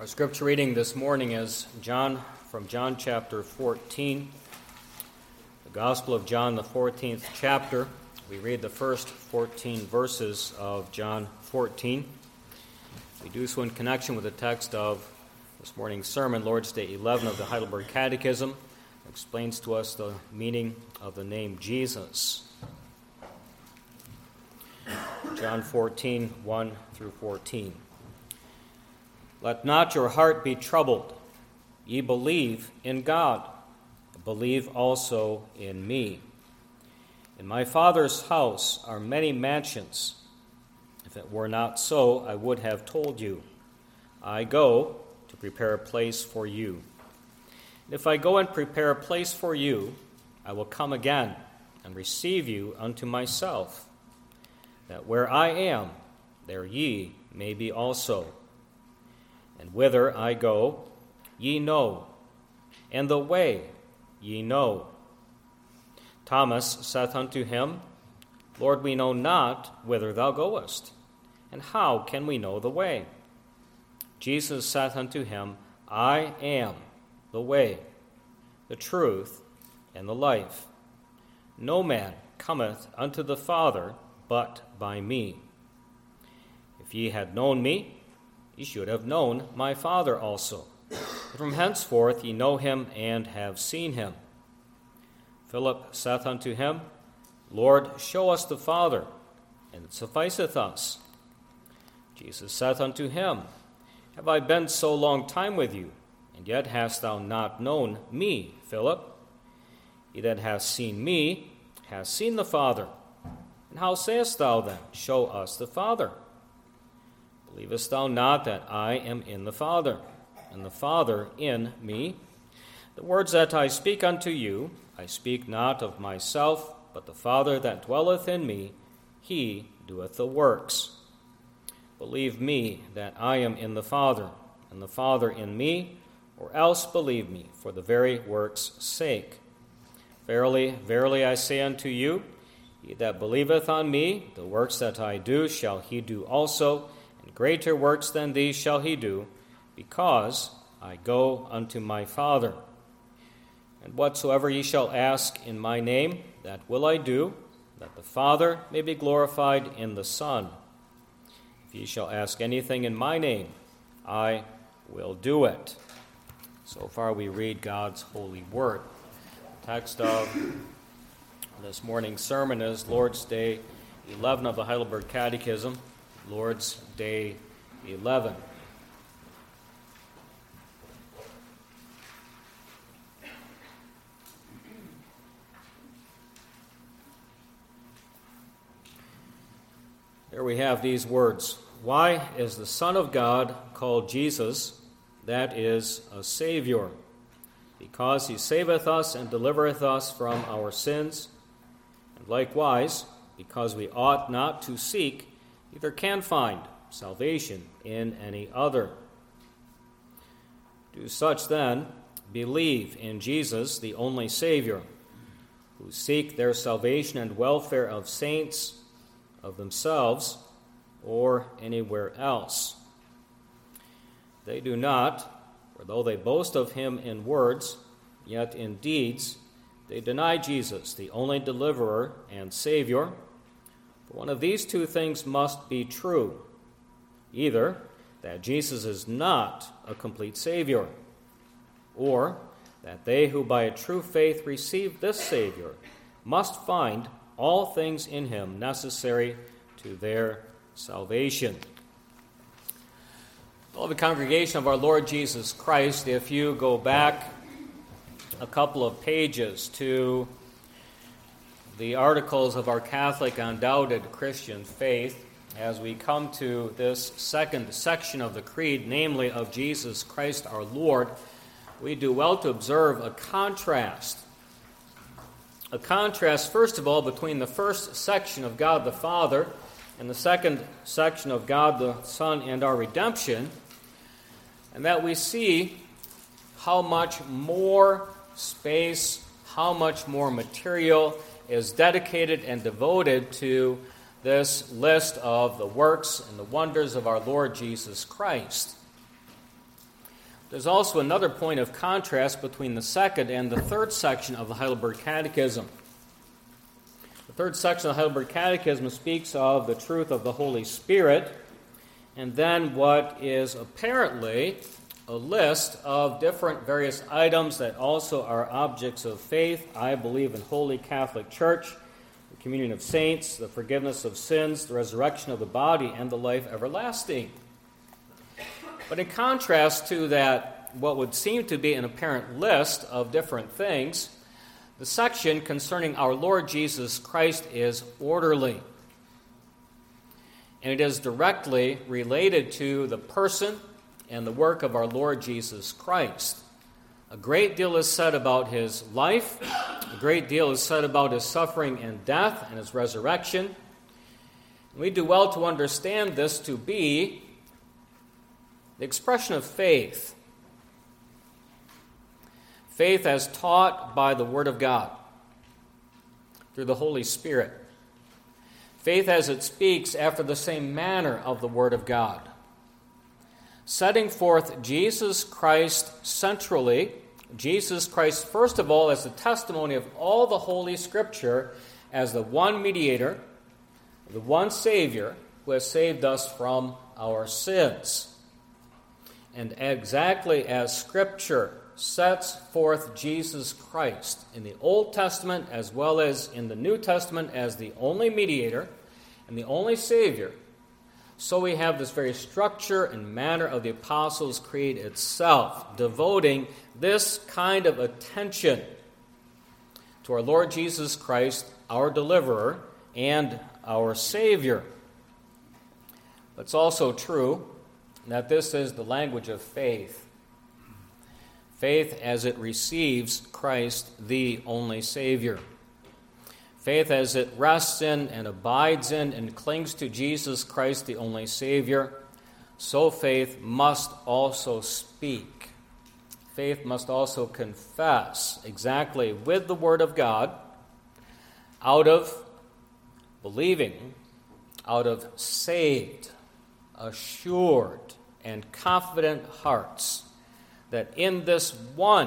Our scripture reading this morning is from John chapter 14. The Gospel of John, the 14th chapter. We read the first 14 verses of John 14. We do so in connection with the text of this morning's sermon, Lord's Day 11 of the Heidelberg Catechism. It explains to us the meaning of the name Jesus. John 14, 1 through 14. Let not your heart be troubled. Ye believe in God. Believe also in me. In my Father's house are many mansions. If it were not so, I would have told you. I go to prepare a place for you. And if I go and prepare a place for you, I will come again and receive you unto myself, that where I am, there ye may be also. And whither I go, ye know, and the way ye know. Thomas saith unto him, Lord, we know not whither thou goest, and how can we know the way? Jesus saith unto him, I am the way, the truth, and the life. No man cometh unto the Father but by me. If ye had known me, ye should have known my Father also. But from henceforth ye know him and have seen him. Philip saith unto him, Lord, show us the Father, and it sufficeth us. Jesus saith unto him, Have I been so long time with you, and yet hast thou not known me, Philip? He that hath seen me hath seen the Father. And how sayest thou then, Show us the Father? Believest thou not that I am in the Father, and the Father in me? The words that I speak unto you, I speak not of myself, but the Father that dwelleth in me, he doeth the works. Believe me that I am in the Father, and the Father in me, or else believe me for the very works' sake. Verily, verily, I say unto you, he that believeth on me, the works that I do shall he do also, and greater works than these shall he do, because I go unto my Father. And whatsoever ye shall ask in my name, that will I do, that the Father may be glorified in the Son. If ye shall ask anything in my name, I will do it. So far we read God's holy word. The text of this morning's sermon is Lord's Day 11 of the Heidelberg Catechism. Lord's Day 11. Here we have these words. Why is the Son of God called Jesus? That is a Savior. Because he saveth us and delivereth us from our sins. And likewise, because we ought not to seek, neither can find salvation in any other. Do such then believe in Jesus, the only Savior, who seek their salvation and welfare of saints, of themselves, or anywhere else. They do not, for though they boast of him in words, yet in deeds they deny Jesus, the only deliverer and Savior. For one of these two things must be true, either that Jesus is not a complete Savior, or that they who by a true faith receive this Savior must find all things in him necessary to their salvation. Beloved congregation of our Lord Jesus Christ, if you go back a couple of pages to the articles of our Catholic undoubted Christian faith, as we come to this second section of the Creed, namely of Jesus Christ our Lord, we do well to observe a contrast. A contrast, first of all, between the first section of God the Father and the second section of God the Son and our redemption, and that we see how much more space, how much more material is dedicated and devoted to this list of the works and the wonders of our Lord Jesus Christ. There's also another point of contrast between the second and the third section of the Heidelberg Catechism. The third section of the Heidelberg Catechism speaks of the truth of the Holy Spirit, and then what is apparently a list of different various items that also are objects of faith. I believe in Holy Catholic Church, the communion of saints, the forgiveness of sins, the resurrection of the body, and the life everlasting. But in contrast to that, what would seem to be an apparent list of different things, the section concerning our Lord Jesus Christ is orderly. And it is directly related to the person and the work of our Lord Jesus Christ. A great deal is said about his life. A great deal is said about his suffering and death and his resurrection. We do well to understand this to be the expression of faith. Faith as taught by the Word of God through the Holy Spirit. Faith as it speaks after the same manner of the Word of God. Setting forth Jesus Christ centrally, Jesus Christ first of all as the testimony of all the Holy Scripture, as the one mediator, the one Savior who has saved us from our sins. And exactly as Scripture sets forth Jesus Christ in the Old Testament as well as in the New Testament as the only mediator and the only Savior, so we have this very structure and manner of the Apostles' Creed itself, devoting this kind of attention to our Lord Jesus Christ, our deliverer, and our Savior. But it's also true that this is the language of faith. Faith as it receives Christ, the only Savior. Faith as it rests in and abides in and clings to Jesus Christ, the only Savior. So faith must also speak. Faith must also confess exactly with the Word of God, out of believing, out of saved, assured, and confident hearts that in this one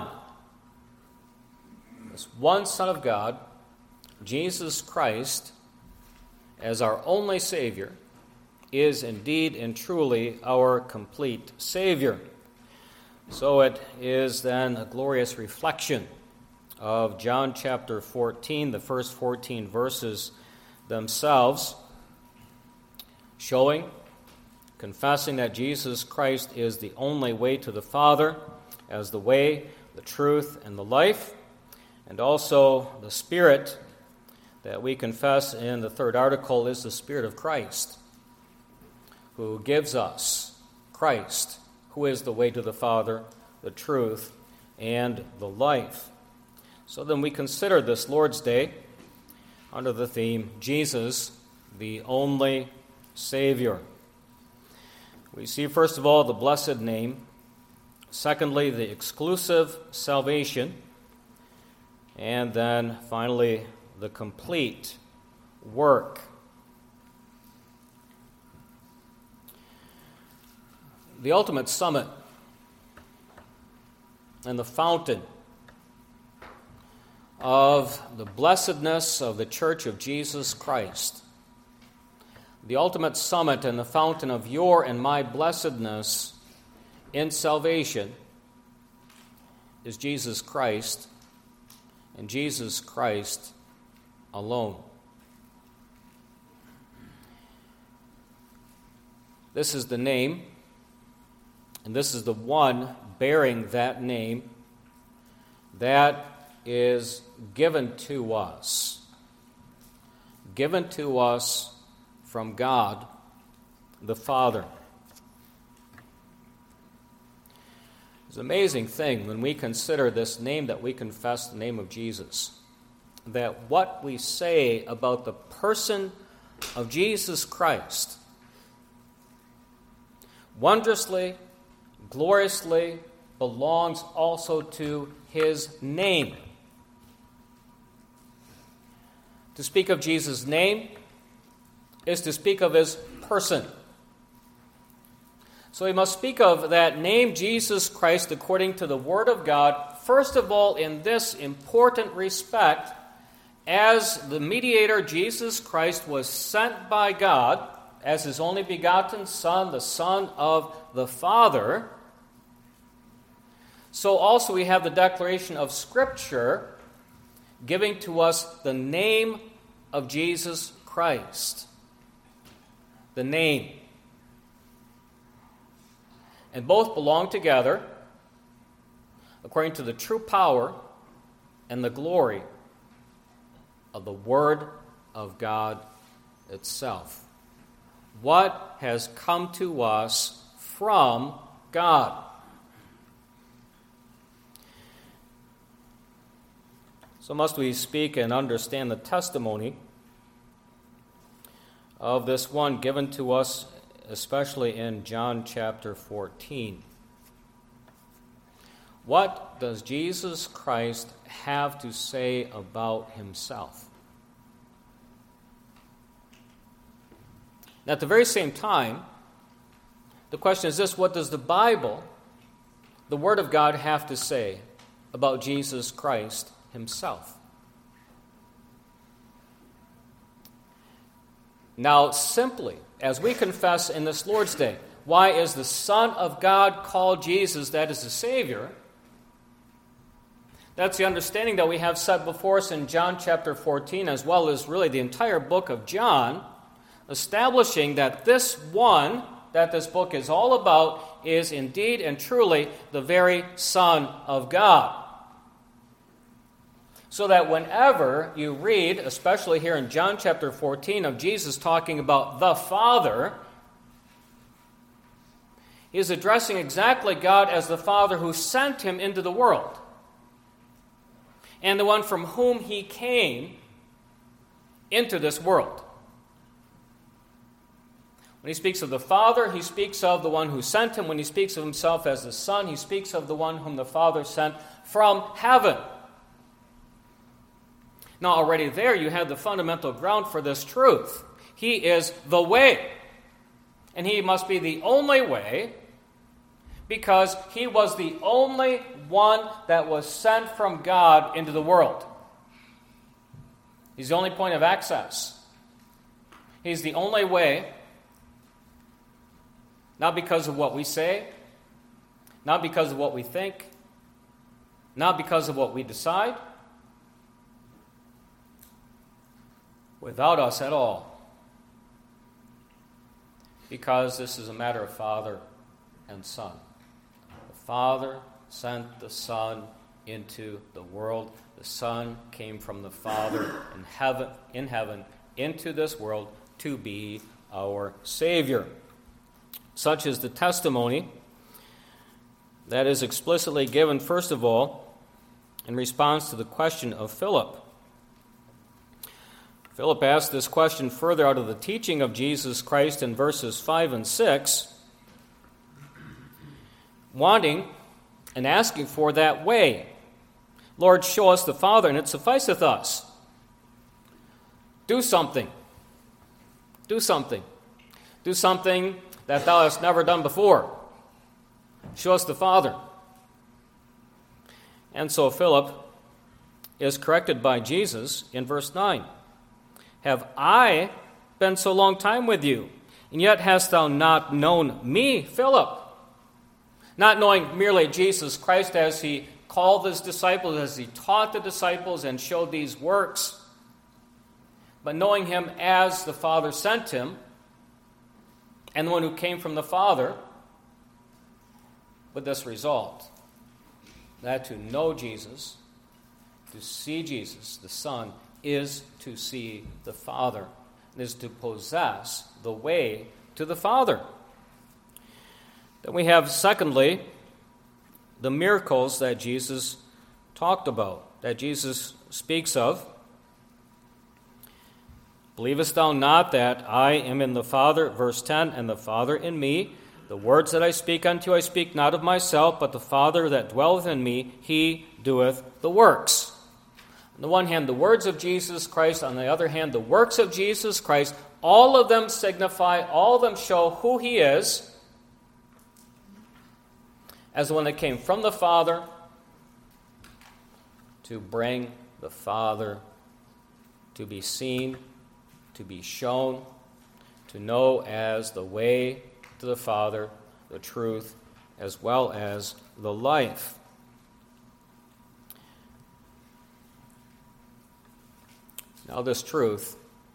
Son of God, Jesus Christ, as our only Savior, is indeed and truly our complete Savior. So it is then a glorious reflection of John chapter 14, the first 14 verses themselves, showing, confessing that Jesus Christ is the only way to the Father, as the way, the truth, and the life, and also the Spirit that we confess in the third article is the Spirit of Christ, who gives us Christ, who is the way to the Father, the truth, and the life. So then we consider this Lord's Day under the theme, Jesus, the only Savior. We see, first of all, the blessed name. Secondly, the exclusive salvation. And then, finally, the complete work. The ultimate summit and the fountain of the blessedness of the Church of Jesus Christ. The ultimate summit and the fountain of your and my blessedness in salvation is Jesus Christ, and Jesus Christ alone. This is the name, and this is the one bearing that name that is given to us from God the Father. It's an amazing thing when we consider this name that we confess, the name of Jesus, that what we say about the person of Jesus Christ wondrously, gloriously belongs also to his name. To speak of Jesus' name is to speak of his person. So we must speak of that name Jesus Christ according to the Word of God, first of all in this important respect, as the mediator Jesus Christ was sent by God as his only begotten Son, the Son of the Father, so also we have the declaration of Scripture giving to us the name of Jesus Christ. The name. And both belong together according to the true power and the glory of the Word of God itself. What has come to us from God? So must we speak and understand the testimony of this one given to us, especially in John chapter 14. What does Jesus Christ have to say about himself? And at the very same time, the question is this: what does the Bible, the Word of God, have to say about Jesus Christ himself? Now, simply, as we confess in this Lord's Day, why is the Son of God called Jesus, that is the Savior? That's the understanding that we have set before us in John chapter 14, as well as really the entire book of John, establishing that this one that this book is all about is indeed and truly the very Son of God. So that whenever you read, especially here in John chapter 14, of Jesus talking about the Father, he is addressing exactly God as the Father who sent him into the world, and the one from whom he came into this world. When he speaks of the Father, he speaks of the one who sent him. When he speaks of himself as the Son, he speaks of the one whom the Father sent from heaven. Now, already there you have the fundamental ground for this truth. He is the way. And he must be the only way because he was the only one that was sent from God into the world. He's the only point of access. He's the only way, not because of what we say, not because of what we think, not because of what we decide, without us at all, because this is a matter of Father and Son. The Father sent the Son into the world. The Son came from the Father in heaven into this world to be our Savior. Such is the testimony that is explicitly given, first of all, in response to the question of Philip. Philip asked this question further out of the teaching of Jesus Christ in verses 5 and 6, wanting and asking for that way. Lord, show us the Father, and it sufficeth us. Do something. Do something. Do something that thou hast never done before. Show us the Father. And so Philip is corrected by Jesus in verse 9. Have I been so long time with you, and yet hast thou not known me, Philip? Not knowing merely Jesus Christ as he called his disciples, as he taught the disciples and showed these works, but knowing him as the Father sent him, and the one who came from the Father, with this result, that to know Jesus, to see Jesus, the Son, is to see the Father, is to possess the way to the Father. Then we have, secondly, the miracles that Jesus talked about, that Jesus speaks of. Believest thou not that I am in the Father, verse 10, and the Father in me? The words that I speak unto you, I speak not of myself, but the Father that dwelleth in me, he doeth the works. On the one hand, the words of Jesus Christ. On the other hand, the works of Jesus Christ. All of them signify, all of them show who he is as the one that came from the Father to bring the Father to be seen, to be shown, to know as the way to the Father, the truth, as well as the life. Now, this truth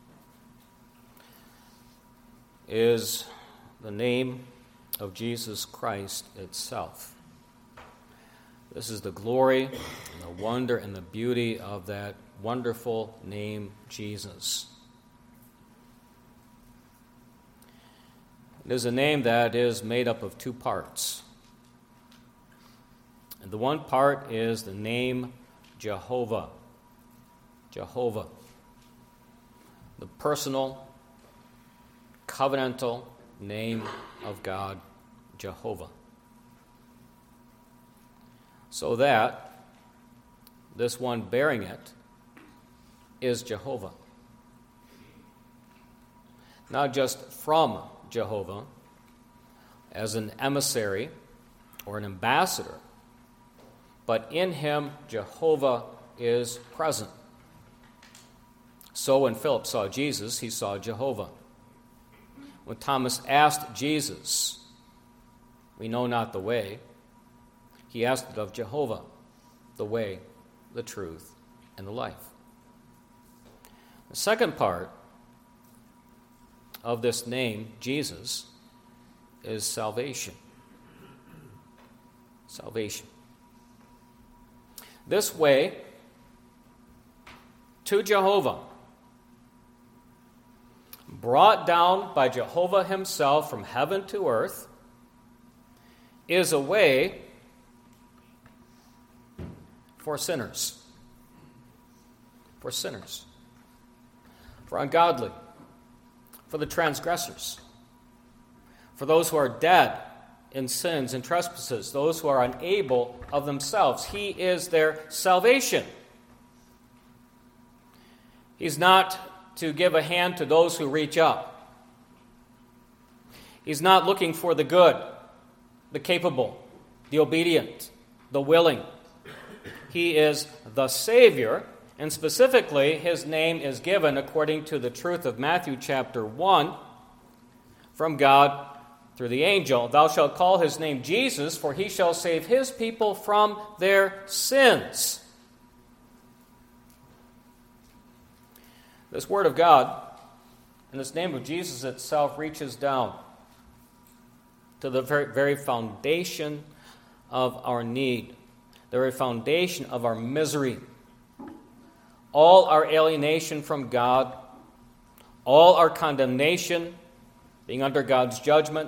is the name of Jesus Christ itself. This is the glory and the wonder and the beauty of that wonderful name, Jesus. It is a name that is made up of two parts. And the one part is the name Jehovah. Jehovah. The personal, covenantal name of God, Jehovah. So that this one bearing it is Jehovah. Not just from Jehovah as an emissary or an ambassador, but in him Jehovah is present. So when Philip saw Jesus, he saw Jehovah. When Thomas asked Jesus, "We know not the way," he asked it of Jehovah, the way, the truth, and the life. The second part of this name, Jesus, is salvation. Salvation. This way to Jehovah, brought down by Jehovah himself from heaven to earth, is a way for sinners. For sinners. For ungodly. For the transgressors. For those who are dead in sins and trespasses. Those who are unable of themselves. He is their salvation. He's not to give a hand to those who reach up. He's not looking for the good, the capable, the obedient, the willing. He is the Savior, and specifically, his name is given according to the truth of Matthew chapter 1 from God through the angel. "Thou shalt call his name Jesus, for he shall save his people from their sins." This word of God and this name of Jesus itself reaches down to the very foundation of our need, the very foundation of our misery, all our alienation from God, all our condemnation, being under God's judgment,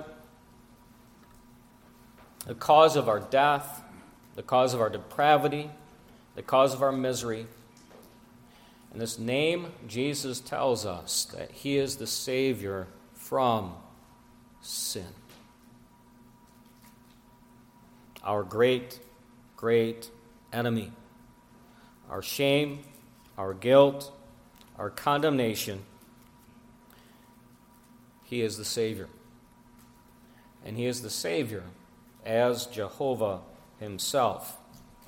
the cause of our death, the cause of our depravity, the cause of our misery. And this name, Jesus tells us that he is the Savior from sin. Our great, great enemy. Our shame, our guilt, our condemnation. He is the Savior. And he is the Savior as Jehovah himself.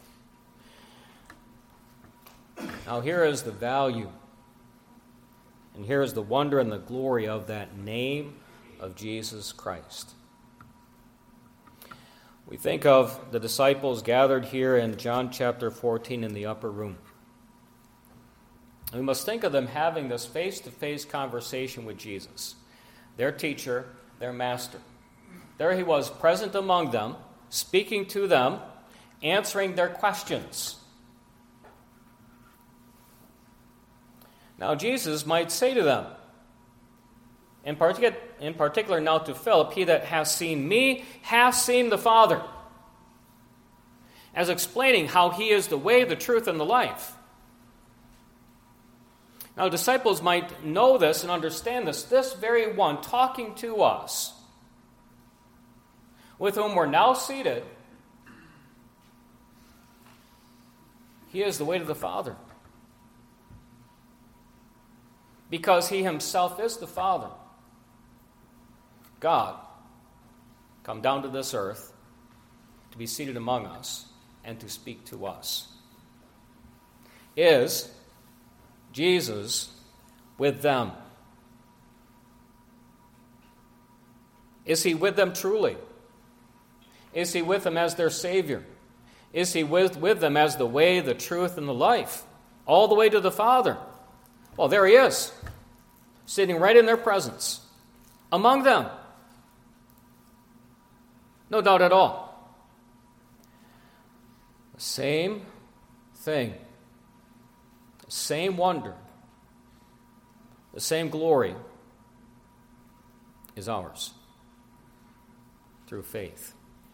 Now here is the value, and here is the wonder and the glory of that name of Jesus Christ. We think of the disciples gathered here in John chapter 14 in the upper room. We must think of them having this face-to-face conversation with Jesus, their teacher, their master. There he was, present among them, speaking to them, answering their questions. Now Jesus might say to them, in particular now to Philip, "He that hath seen me hath seen the Father," as explaining how he is the way, the truth, and the life. Now disciples might know this and understand this very one talking to us, with whom we're now seated, he is the way to the Father. Because he himself is the Father. God, come down to this earth to to be seated among us and to speak to us. Is Jesus with them? Is he with them truly? Is he with them as their Savior? Is he with them as the way, the truth, and the life? All the way to the Father. Well, there he is, sitting right in their presence, among them. No doubt at all. The same thing, the same wonder, the same glory is ours through faith.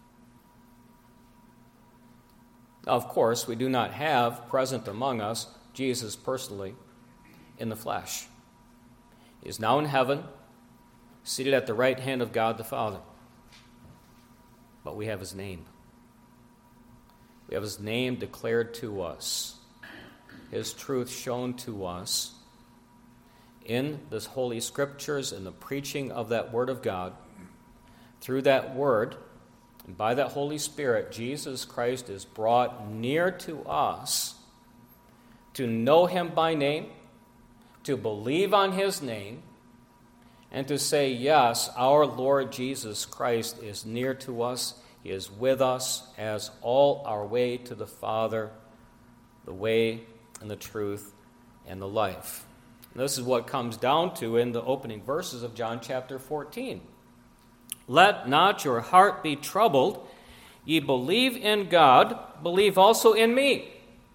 Now, of course, we do not have present among us Jesus personally in the flesh. He is now in heaven, seated at the right hand of God the Father. But we have his name. We have his name declared to us, his truth shown to us in the Holy Scriptures, in the preaching of that Word of God. Through that Word, and by that Holy Spirit, Jesus Christ is brought near to us to know him by name, to believe on his name, and to say, yes, our Lord Jesus Christ is near to us. He is with us as all our way to the Father, the way and the truth and the life. And this is what comes down to in the opening verses of John chapter 14. Let not your heart be troubled. Ye believe in God, believe also in me.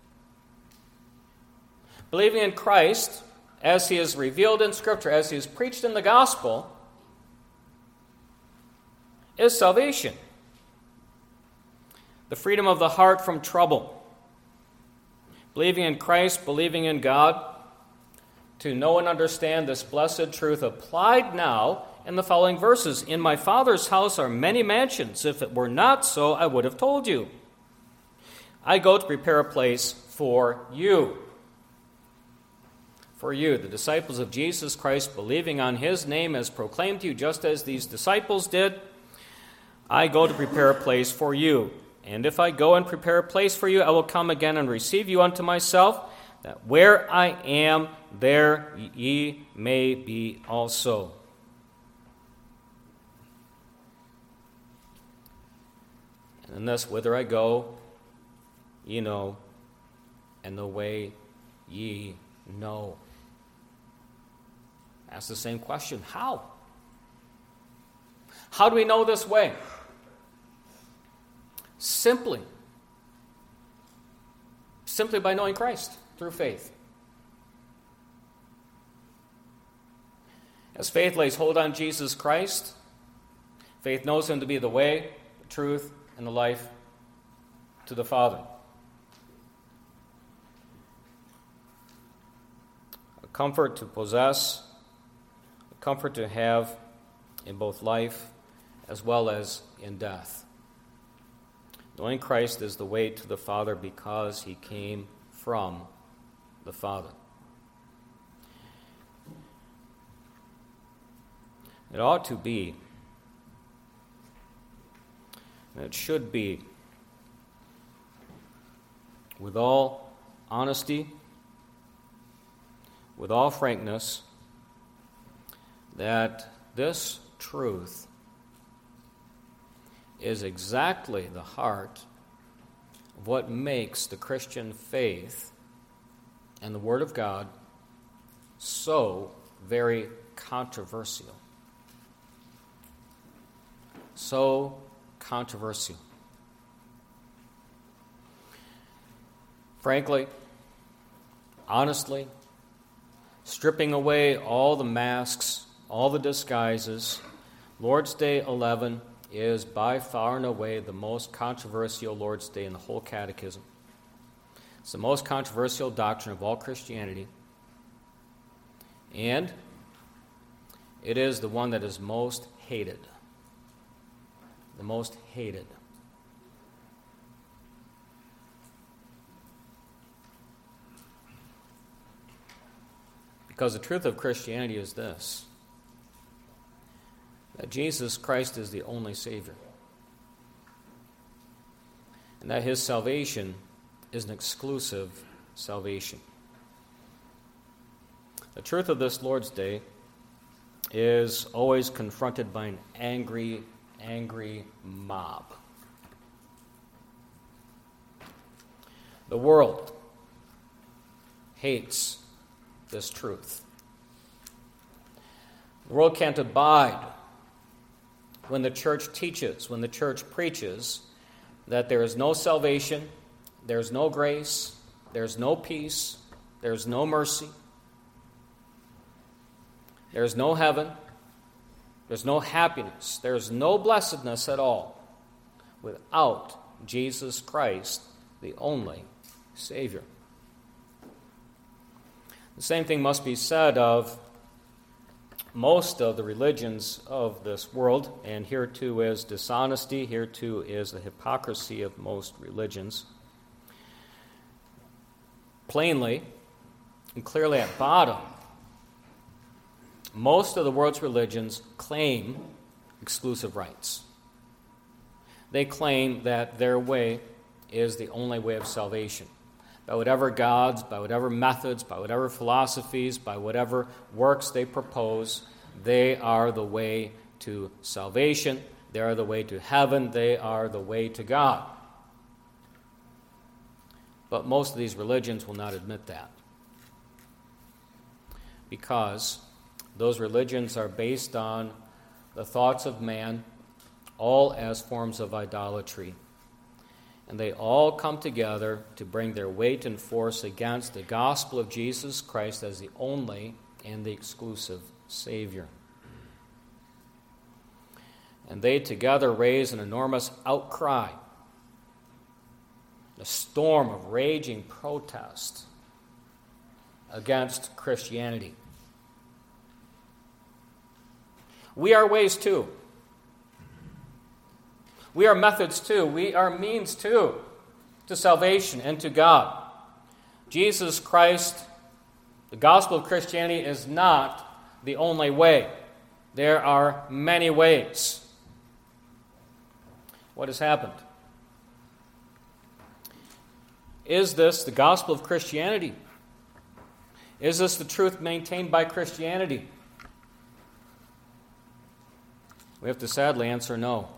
Believing in Christ, as he is revealed in Scripture, as he is preached in the gospel, is salvation. The freedom of the heart from trouble. Believing in Christ, believing in God, to know and understand this blessed truth applied now in the following verses. In my Father's house are many mansions. If it were not so, I would have told you. I go to prepare a place for you. For you, the disciples of Jesus Christ, believing on his name as proclaimed to you, just as these disciples did, I go to prepare a place for you. And if I go and prepare a place for you, I will come again and receive you unto myself, that where I am, there ye may be also. And thus, whither I go, ye know, and the way ye know. Ask the same question. How? How do we know this way? Simply by knowing Christ through faith. As faith lays hold on Jesus Christ, faith knows him to be the way, the truth, and the life to the Father. A comfort to possess, a comfort to have in both life as well as in death. Knowing Christ is the way to the Father because he came from the Father. It ought to be, and it should be, with all honesty, with all frankness, that this truth is exactly the heart of what makes the Christian faith and the Word of God so very controversial. So controversial. Frankly, honestly, stripping away all the masks, all the disguises, Lord's Day 11 is by far and away the most controversial Lord's Day in the whole catechism. It's the most controversial doctrine of all Christianity. And it is the one that is most hated. The most hated. Because the truth of Christianity is this: that Jesus Christ is the only Savior. and that his salvation is an exclusive salvation. The truth of this Lord's Day is always confronted by an angry mob. The world hates this truth. The world can't abide when the church teaches, when the church preaches, that there is no salvation, there's no grace, there's no peace, there's no mercy, there's no heaven, there's no happiness, there's no blessedness at all without Jesus Christ, the only Savior. The same thing must be said of most of the religions of this world, and here too is dishonesty, here too is the hypocrisy of most religions. Plainly and clearly at bottom, most of the world's religions claim exclusive rights. They claim that their way is the only way of salvation. By whatever gods, by whatever methods, by whatever philosophies, by whatever works they propose, they are the way to salvation. They are the way to heaven. They are the way to God. But most of these religions will not admit that, because those religions are based on the thoughts of man, all as forms of idolatry. And they all come together to bring their weight and force against the gospel of Jesus Christ as the only and the exclusive Savior. And they together raise an enormous outcry, a storm of raging protest against Christianity. We are ways too. We are methods too. We are means too to salvation and to God. Jesus Christ, the gospel of Christianity, is not the only way. There are many ways. What has happened? Is this the gospel of Christianity? Is this the truth maintained by Christianity? We have to sadly answer no.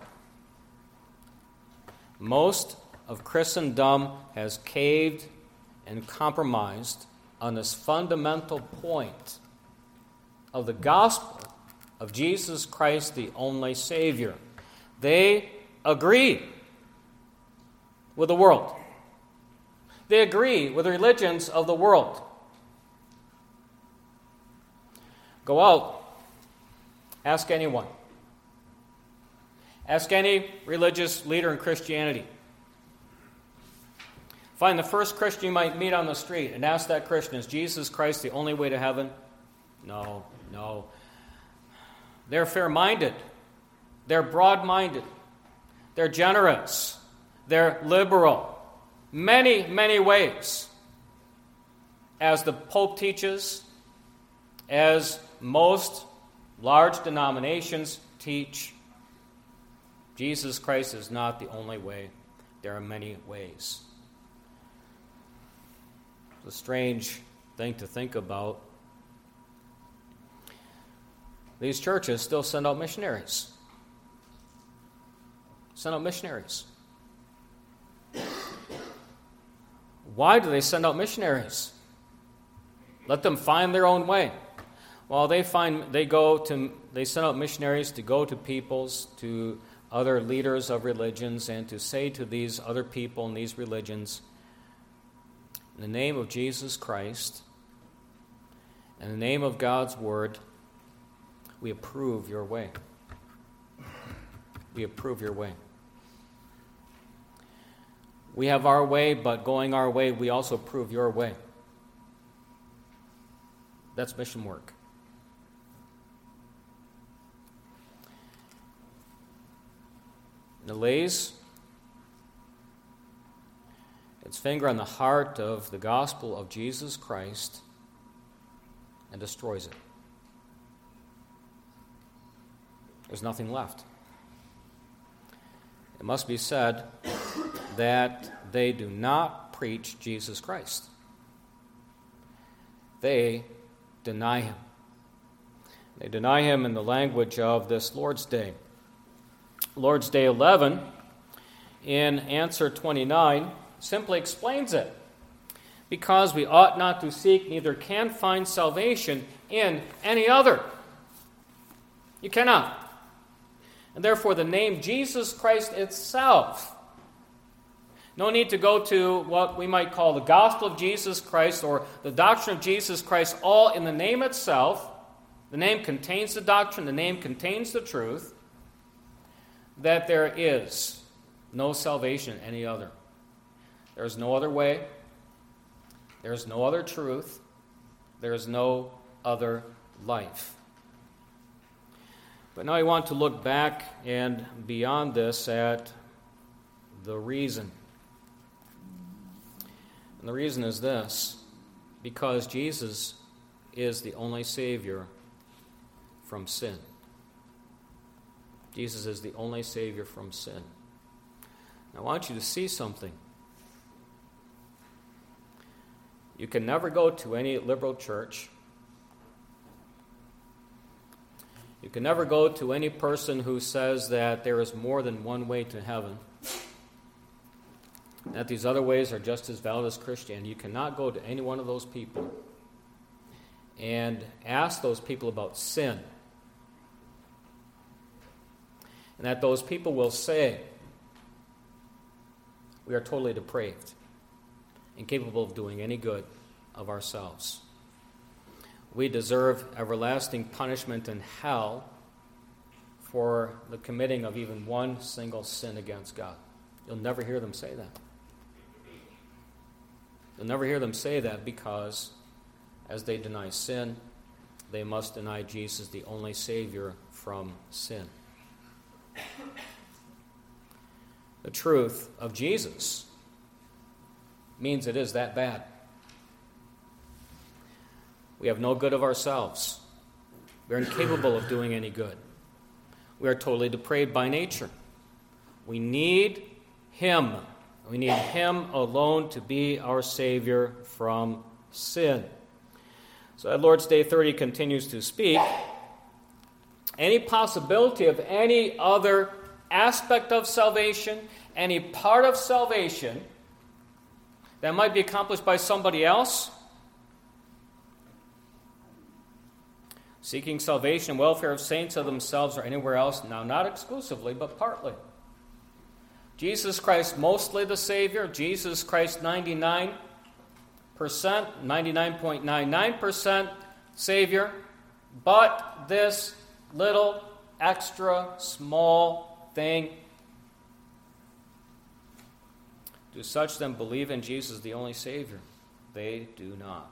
Most of Christendom has caved and compromised on this fundamental point of the gospel of Jesus Christ, the only Savior. They agree with the world. They agree with the religions of the world. Go out, ask anyone. Ask any religious leader in Christianity. Find the first Christian you might meet on the street and ask that Christian, is Jesus Christ the only way to heaven? No. They're fair-minded. They're broad-minded. They're generous. They're liberal. Many ways. As the Pope teaches, as most large denominations teach, Jesus Christ is not the only way. There are many ways. It's a strange thing to think about. These churches still send out missionaries. Why do they send out missionaries? Let them find their own way. Well, they send out missionaries to go to peoples, to other leaders of religions, and to say to these other people in these religions, in the name of Jesus Christ, in the name of God's Word, we approve your way. We approve your way. We have our way, but going our way, we also approve your way. That's mission work. It lays its finger on the heart of the gospel of Jesus Christ and destroys it. There's nothing left. It must be said that they do not preach Jesus Christ. They deny him. They deny him in the language of this Lord's Day. Lord's Day 11, in answer 29, simply explains it. Because we ought not to seek, neither can find salvation in any other. You cannot. And therefore the name Jesus Christ itself, no need to go to what we might call the gospel of Jesus Christ or the doctrine of Jesus Christ, all in the name itself. The name contains the doctrine, the name contains the truth, that there is no salvation in any other. There is no other way. There is no other truth. There is no other life. But now I want to look back and beyond this at the reason. And the reason is this: because Jesus is the only Savior from sin. Jesus is the only Savior from sin. Now I want you to see something. You can never go to any liberal church. You can never go to any person who says that there is more than one way to heaven, that these other ways are just as valid as Christianity. You cannot go to any one of those people and ask those people about sin. And that those people will say, we are totally depraved, incapable of doing any good of ourselves. We deserve everlasting punishment in hell for the committing of even one single sin against God. You'll never hear them say that. You'll never hear them say that because as they deny sin, they must deny Jesus, the only Savior from sin. The truth of Jesus means it is that bad. We have no good of ourselves. We are incapable of doing any good. We are totally depraved by nature. We need Him. We need Him alone to be our Savior from sin. So at Lord's Day 30 continues to speak. Any possibility of any other aspect of salvation, any part of salvation that might be accomplished by somebody else, seeking salvation and welfare of saints of themselves or anywhere else, now not exclusively, but partly. Jesus Christ mostly the Savior, Jesus Christ 99%, 99.99% Savior, but this little extra small thing. Do such then believe in Jesus, the only Savior? They do not.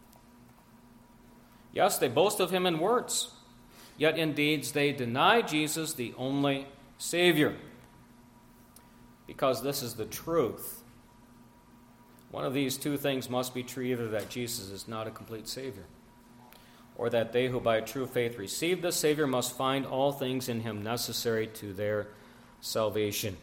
Yes, they boast of Him in words, yet in deeds they deny Jesus, the only Savior. Because this is the truth. One of these two things must be true: either that Jesus is not a complete Savior, or that they who by true faith receive the Savior must find all things in Him necessary to their salvation.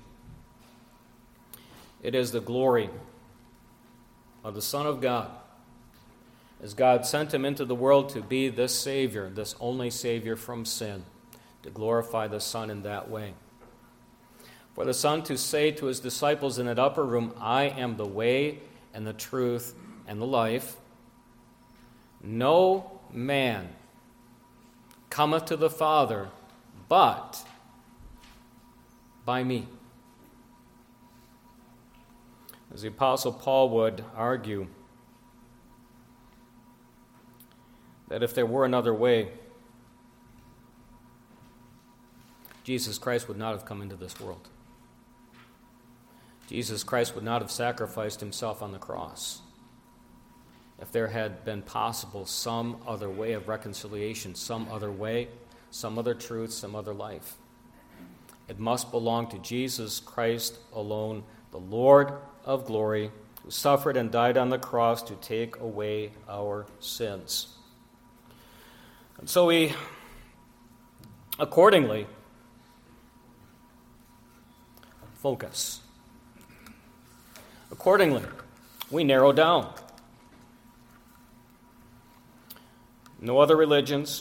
It is the glory of the Son of God, as God sent Him into the world to be this Savior, this only Savior from sin, to glorify the Son in that way. For the Son to say to His disciples in that upper room, I am the way and the truth and the life. No man cometh to the Father but by me. As the Apostle Paul would argue, that if there were another way, Jesus Christ would not have come into this world. Jesus Christ would not have sacrificed Himself on the cross if there had been possible some other way of reconciliation, some other way, some other truth, some other life. It must belong to Jesus Christ alone, the Lord of glory, who suffered and died on the cross to take away our sins. And so we, accordingly, focus. accordingly. We narrow down. No other religions,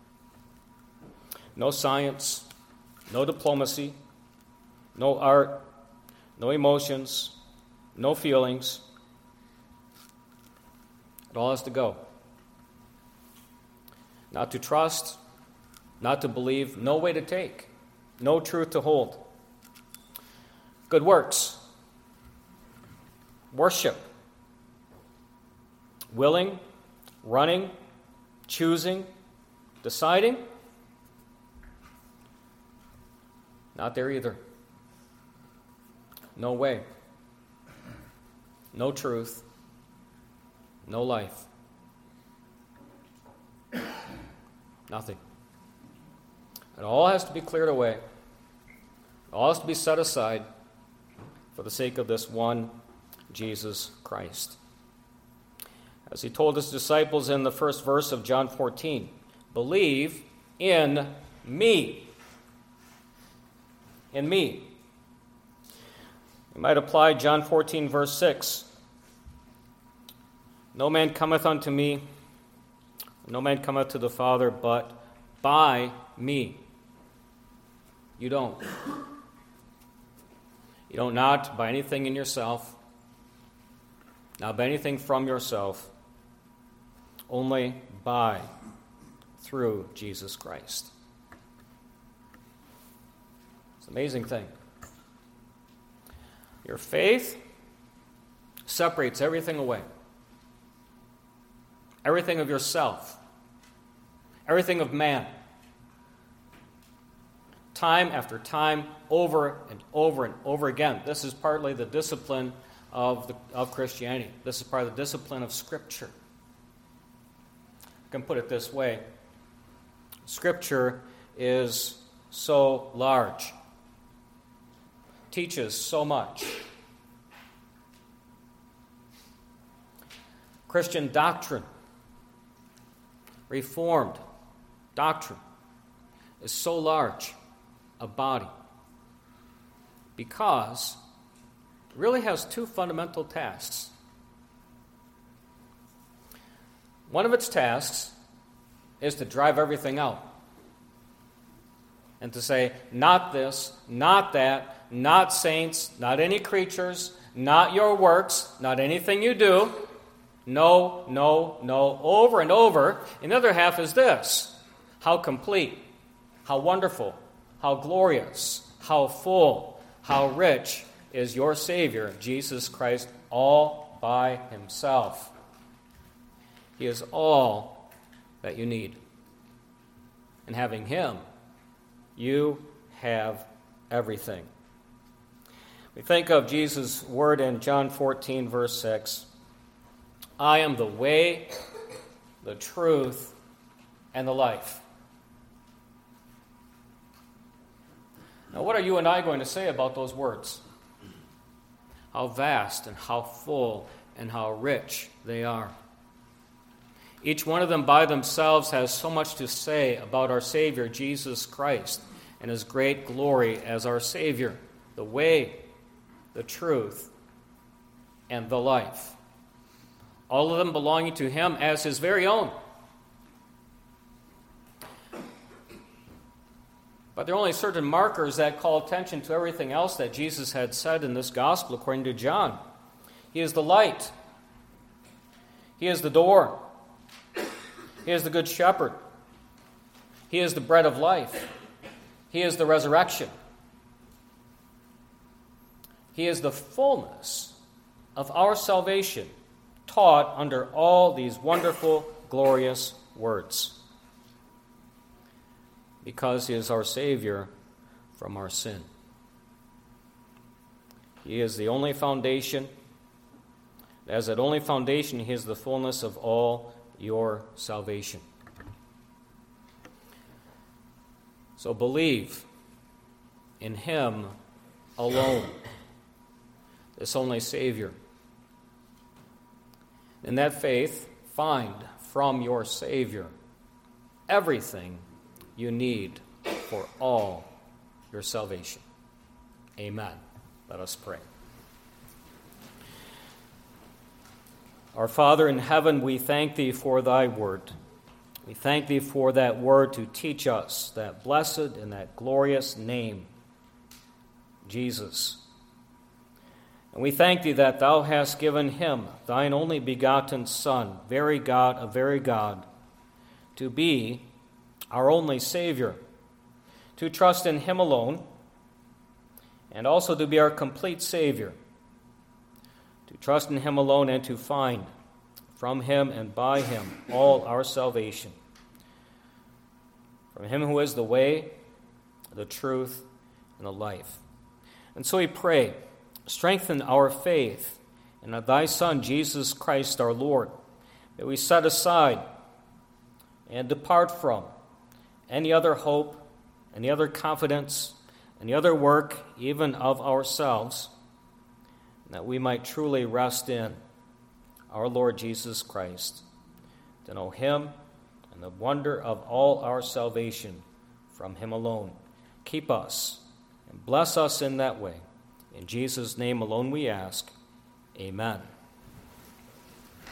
no science, no diplomacy, no art, no emotions, no feelings. It all has to go. Not to trust, not to believe, no way to take, no truth to hold. Good works, worship, willing, running, choosing, deciding, not there either. No way. No truth. No life. Nothing. It all has to be cleared away. It all has to be set aside for the sake of this one Jesus Christ. As he told his disciples in the first verse of John 14, believe in me. In me. You might apply John 14, verse 6. No man cometh unto me, no man cometh to the Father, but by me. You don't. You don't not by anything in yourself, not by anything from yourself, only by, through Jesus Christ. It's an amazing thing. Your faith separates everything away. Everything of yourself. Everything of man. Time after time, over and over and over again. This is partly the discipline of Christianity. This is part of the discipline of Scripture. I can put it this way. Scripture is so large. Teaches so much. Christian doctrine, Reformed doctrine, is so large a body because it really has two fundamental tasks. One of its tasks is to drive everything out and to say, not this, not that, not saints, not any creatures, not your works, not anything you do. No, no, no, over and over. And the other half is this. How complete, how wonderful, how glorious, how full, how rich is your Savior, Jesus Christ, all by himself. He is all that you need. And having him, you have everything. We think of Jesus' word in John 14, verse 6. I am the way, the truth, and the life. Now, what are you and I going to say about those words? How vast and how full and how rich they are. Each one of them by themselves has so much to say about our Savior, Jesus Christ, and his great glory as our Savior, the way, the truth, and the life. All of them belonging to him as his very own. But there are only certain markers that call attention to everything else that Jesus had said in this gospel according to John. He is the light. He is the door. He is the good shepherd. He is the bread of life. He is the resurrection. He is the fullness of our salvation, taught under all these wonderful, glorious words. Because he is our Savior from our sin. He is the only foundation. As that only foundation, he is the fullness of all your salvation. So believe in him alone, this only Savior. In that faith, find from your Savior everything you need for all your salvation. Amen. Let us pray. Our Father in heaven, we thank Thee for Thy word. We thank Thee for that word to teach us that blessed and that glorious name, Jesus. And we thank Thee that Thou hast given Him, Thine only begotten Son, very God of very God, to be our only Savior, to trust in Him alone, and also to be our complete Savior, to trust in Him alone and to find from Him and by Him all our salvation. From Him who is the way, the truth, and the life. And so we pray, strengthen our faith in Thy Son, Jesus Christ our Lord, that we set aside and depart from any other hope, any other confidence, any other work, even of ourselves, that we might truly rest in our Lord Jesus Christ, to know Him and the wonder of all our salvation from Him alone. Keep us and bless us in that way. In Jesus' name alone we ask. Amen.